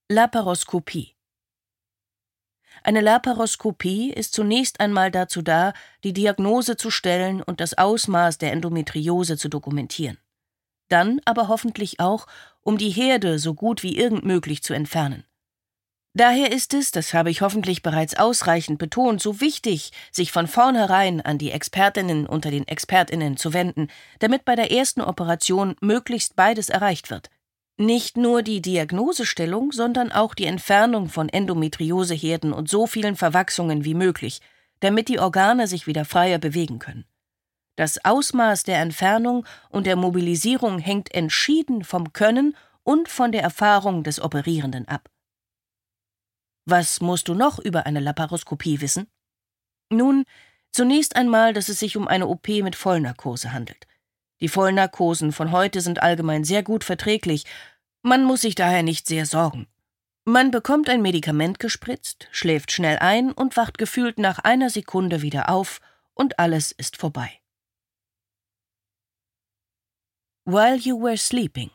Laparoskopie. Eine Laparoskopie ist zunächst einmal dazu da, die Diagnose zu stellen und das Ausmaß der Endometriose zu dokumentieren. Dann aber hoffentlich auch, um die Herde so gut wie irgend möglich zu entfernen. Daher ist es, das habe ich hoffentlich bereits ausreichend betont, so wichtig, sich von vornherein an die Expertinnen unter den ExpertInnen zu wenden, damit bei der ersten Operation möglichst beides erreicht wird. Nicht nur die Diagnosestellung, sondern auch die Entfernung von Endometrioseherden und so vielen Verwachsungen wie möglich, damit die Organe sich wieder freier bewegen können. Das Ausmaß der Entfernung und der Mobilisierung hängt entschieden vom Können und von der Erfahrung des Operierenden ab. Was musst du noch über eine Laparoskopie wissen? Nun, zunächst einmal, dass es sich um eine OP mit Vollnarkose handelt. Die Vollnarkosen von heute sind allgemein sehr gut verträglich, man muss sich daher nicht sehr sorgen. Man bekommt ein Medikament gespritzt, schläft schnell ein und wacht gefühlt nach einer Sekunde wieder auf und alles ist vorbei. While you were sleeping.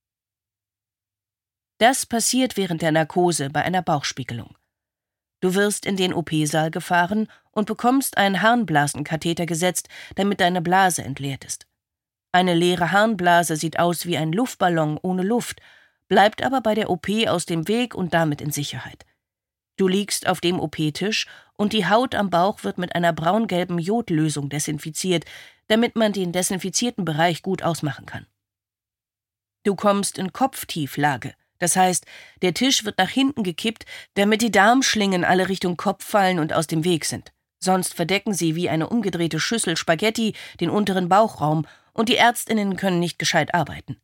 Das passiert während der Narkose bei einer Bauchspiegelung. Du wirst in den OP-Saal gefahren und bekommst einen Harnblasenkatheter gesetzt, damit deine Blase entleert ist. Eine leere Harnblase sieht aus wie ein Luftballon ohne Luft, bleibt aber bei der OP aus dem Weg und damit in Sicherheit. Du liegst auf dem OP-Tisch und die Haut am Bauch wird mit einer braungelben Jodlösung desinfiziert, damit man den desinfizierten Bereich gut ausmachen kann. Du kommst in Kopftieflage, das heißt, der Tisch wird nach hinten gekippt, damit die Darmschlingen alle Richtung Kopf fallen und aus dem Weg sind. Sonst verdecken sie wie eine umgedrehte Schüssel Spaghetti den unteren Bauchraum und die ÄrztInnen können nicht gescheit arbeiten.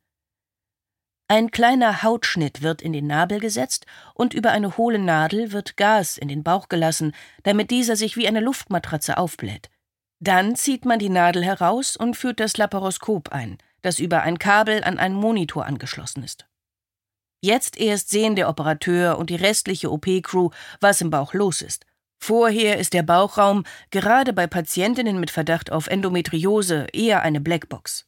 Ein kleiner Hautschnitt wird in den Nabel gesetzt und über eine hohle Nadel wird Gas in den Bauch gelassen, damit dieser sich wie eine Luftmatratze aufbläht. Dann zieht man die Nadel heraus und führt das Laparoskop ein, das über ein Kabel an einen Monitor angeschlossen ist. Jetzt erst sehen der Operateur und die restliche OP-Crew, was im Bauch los ist. Vorher ist der Bauchraum, gerade bei Patientinnen mit Verdacht auf Endometriose, eher eine Blackbox.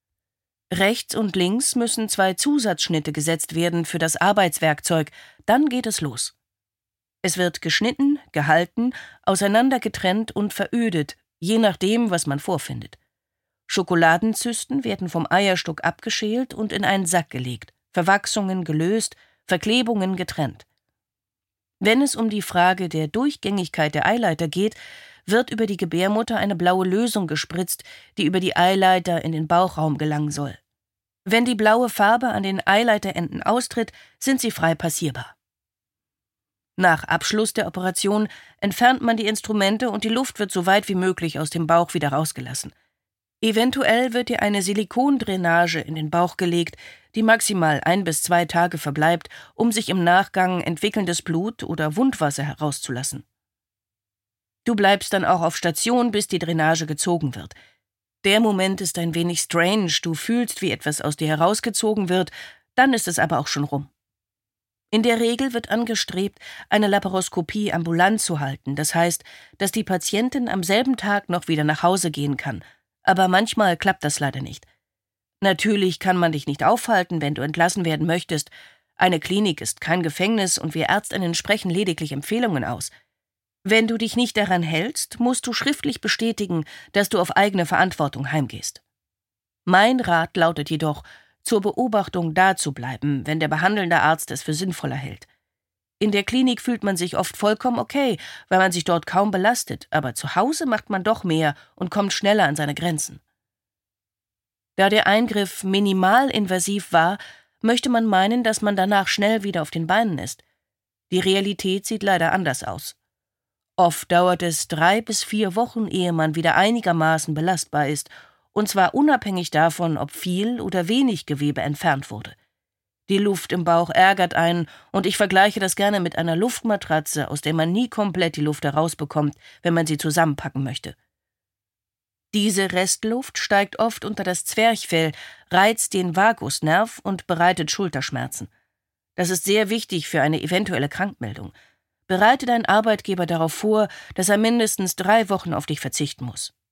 Rechts und links müssen 2 Zusatzschnitte gesetzt werden für das Arbeitswerkzeug, dann geht es los. Es wird geschnitten, gehalten, auseinandergetrennt und verödet, je nachdem, was man vorfindet. Schokoladenzysten werden vom Eierstock abgeschält und in einen Sack gelegt, Verwachsungen gelöst, Verklebungen getrennt. Wenn es um die Frage der Durchgängigkeit der Eileiter geht, wird über die Gebärmutter eine blaue Lösung gespritzt, die über die Eileiter in den Bauchraum gelangen soll. Wenn die blaue Farbe an den Eileiterenden austritt, sind sie frei passierbar. Nach Abschluss der Operation entfernt man die Instrumente und die Luft wird so weit wie möglich aus dem Bauch wieder rausgelassen. Eventuell wird dir eine Silikondrainage in den Bauch gelegt, die maximal 1 bis 2 Tage verbleibt, um sich im Nachgang entwickelndes Blut oder Wundwasser herauszulassen. Du bleibst dann auch auf Station, bis die Drainage gezogen wird. Der Moment ist ein wenig strange, du fühlst, wie etwas aus dir herausgezogen wird, dann ist es aber auch schon rum. In der Regel wird angestrebt, eine Laparoskopie ambulant zu halten, das heißt, dass die Patientin am selben Tag noch wieder nach Hause gehen kann, aber manchmal klappt das leider nicht. Natürlich kann man dich nicht aufhalten, wenn du entlassen werden möchtest. Eine Klinik ist kein Gefängnis und wir ÄrztInnen sprechen lediglich Empfehlungen aus. Wenn du dich nicht daran hältst, musst du schriftlich bestätigen, dass du auf eigene Verantwortung heimgehst. Mein Rat lautet jedoch, zur Beobachtung dazubleiben, wenn der behandelnde Arzt es für sinnvoller hält. In der Klinik fühlt man sich oft vollkommen okay, weil man sich dort kaum belastet, aber zu Hause macht man doch mehr und kommt schneller an seine Grenzen. Da der Eingriff minimalinvasiv war, möchte man meinen, dass man danach schnell wieder auf den Beinen ist. Die Realität sieht leider anders aus. Oft dauert es 3 bis 4 Wochen, ehe man wieder einigermaßen belastbar ist, und zwar unabhängig davon, ob viel oder wenig Gewebe entfernt wurde. Die Luft im Bauch ärgert einen, und ich vergleiche das gerne mit einer Luftmatratze, aus der man nie komplett die Luft herausbekommt, wenn man sie zusammenpacken möchte. Diese Restluft steigt oft unter das Zwerchfell, reizt den Vagusnerv und bereitet Schulterschmerzen. Das ist sehr wichtig für eine eventuelle Krankmeldung. Bereite deinen Arbeitgeber darauf vor, dass er mindestens 3 Wochen auf dich verzichten muss.